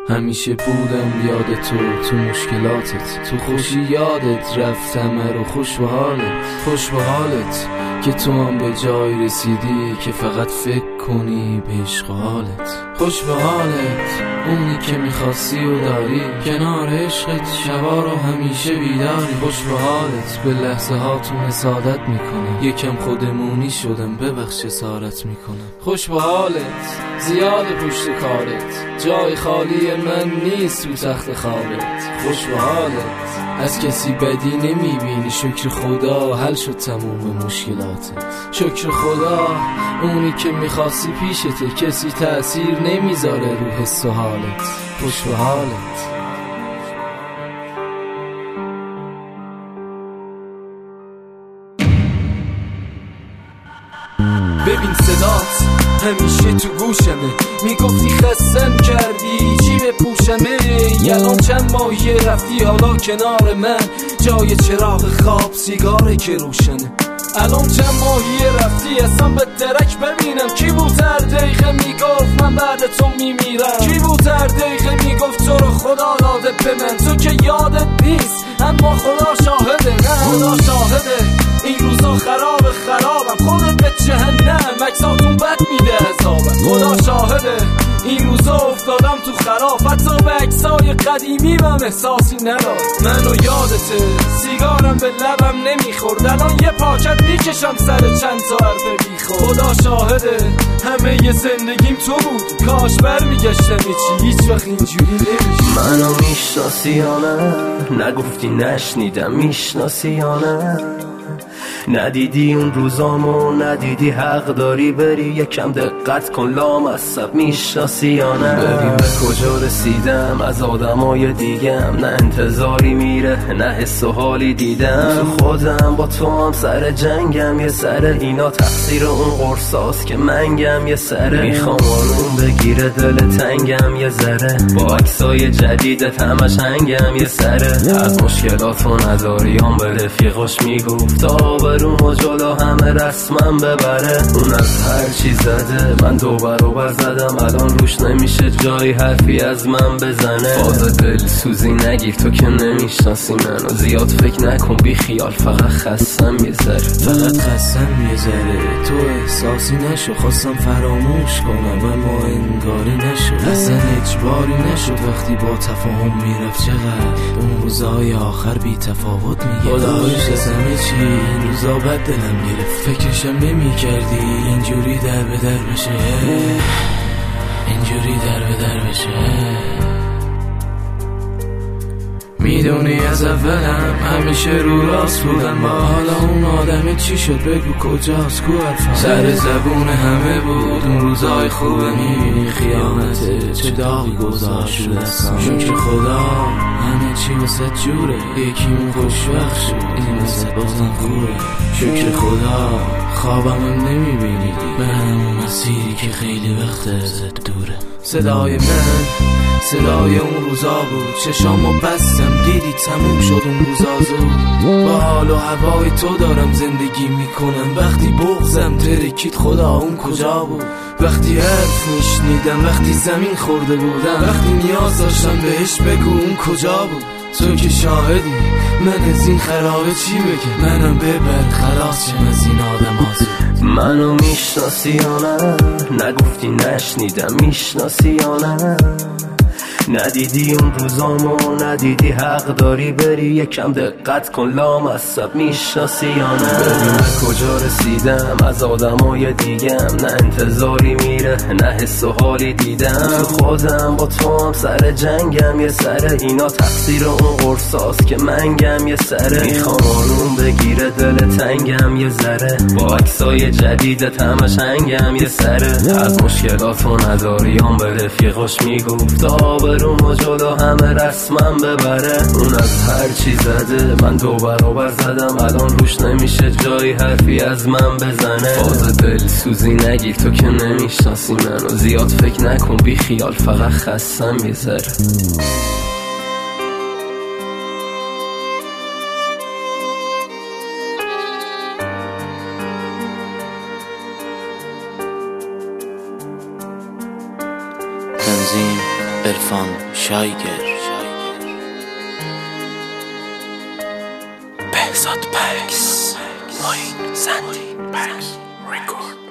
همیشه بودم یاد تو مشکلاتت، تو خوشی یادت رفتم رو خوش به حالت که تو هم به جای رسیدی که فقط فکر کنی به عشق حالت. خوش به حالت اونی که میخواستی و داری، کنار عشقت شبا رو همیشه بیداری. خوش به حالت به لحظه هاتون حسادت میکنم، یکم خودمونی شدم ببخش اسارت میکنم. خوش به حالت زیاد پشت کارت، جای خالی من نیست تو تخت خوابت. خوش به حالت از کسی بدی نمیبینی، شکر خدا حل شد تموم مشکلاتت. شکر خدا اونی که میخواستی پیشته، کسی تأثیر نمیذاره رو حس و حالت. خوش به حالت. ببین صدات همیشه تو گوشمه، میگفتی خستم کردی چی بپوشمه. الان چند ماهی رفتی حالا کنار من، جای چراغ خواب سیگاره که روشنه. الان چند ماهی رفتی اصلا به درک ببینم، کی بود هر دقیقه میگفت من بعد تو میمیرم. کی بود هر دقیقه میگفت تو رو خدا داده به من، تو که یادت نیست اما خدا شاهده. نه خدا شاهده این روزا خرابم، خودت به جهنم عکساتون بد میده عذابم. خدا شاهده این روزا افتادم تو خراب، حتی به عکسای قدیمی من احساسی ندارم. منو یادته سیگارم به لبم نمیخورد، الان یه پاکت میکشم سر چند تا حرف بیخور. خدا شاهده همه ی زندگیم تو بود، کاش برمیگشتم هیچ وقت اینجوری نمیشه. منو میشناسی یا نه؟ نگفتی نشنیدم، میشناسی یا نه؟ ندیدی اون روزامو، ندیدی حق داری بری یکم دقت کن لامصب. میشناسی یا نه؟ ببین به کجا رسیدم از آدمای دیگم، نه انتظاری میره نه حس و حالی دیدم. تو خودم با تو هم سر جنگم، یه سره اینا تقصیر اون قرصاست که منگم. یه سره میخوام آروم بگیره دل تنگم یه ذره، با عکسای جدیدت همش هنگم یه سره. از مشکلات و نداریام به رفیقاش میگفت آبروم و جلو همه رسمم ببره. اون از هر چی زده من 2 برابر زدم، الان روش نمیشه جایی حرفی از من بزنه. فاز دل سوزی نگیر تو که نمیشناسی منو، زیاد فکر نکن بی خیال فقط خستم یه ذره. تو احساسی نشو، خواستم فراموش کنم اما انگاری نشد، اصلا اجباری نشد. وقتی با تفاهم میرفت چقدر اون روزای آخر بی تفاوت میگه. خدایش از همه چی این روزا بد دلم گرفت، فکرشم نمی کردی اینجوری در به در بشه، اینجوری در به در بشه. میدونی از اولم همیشه رو راست بودم، با حالا اون آدم چی شد بگو کجاست، کو حرفم سر زبون همه بود اون روزای خوبه. میبینی خیانته چه داغی گذاشت رو دستم. شکر خدا همه چی واسه جوره، یکیمون خوشوقت شد این واسه بازم خوبه. شکر خدا خوابم هم نمیبینی به همون مسیری که خیلی وقت ازت دوره. صدای اون روزا بود، چشامو بستم دیدی تموم شد اون روزا زود. با حال و هوای تو دارم زندگی میکنم، وقتی بغضم ترکید خدا اون کجا بود. وقتی حرف میشنیدم، وقتی زمین خورده بودم، وقتی نیاز داشتم بهش بگو اون کجا بود. تو که شاهدی من از این خرابه چی بگم، منم ببر خلاص شم از این آدم آزود. منو میشناسی یا نه؟ نگفتی نشنیدم، میشناسی یا نه؟ ندیدی اون روزامو، ندیدی حق داری بری یکم دقت کن لامصب. میشناسی یا نه؟ ببین به کجا رسیدم از آدمای دیگم، نه انتظاری میره نه حس و حالی دیدم. تو خودم با تو هم سر جنگم یه سره، اینا تقصیر اون قرصاست که منگم یه سره. میخوام آروم بگیره دل تنگم یه ذره، با عکسای جدیدت همش هنگم یه سره. از مشکلات و نداریام به رفیقاش میگفت آبروم و جلو همه رسمم ببره. اون از هر چی زده من 2 برابر زدم، الان روش نمیشه جایی حرفی از من بزنه. فاز دل سوزی نگیر تو که نمیشناسی منو، زیاد فکر نکن بی خیال فقط خستم یه ذره. تنظیم عرفان شایگر، بهزاد پکس، معین زندی پکس ریکورد.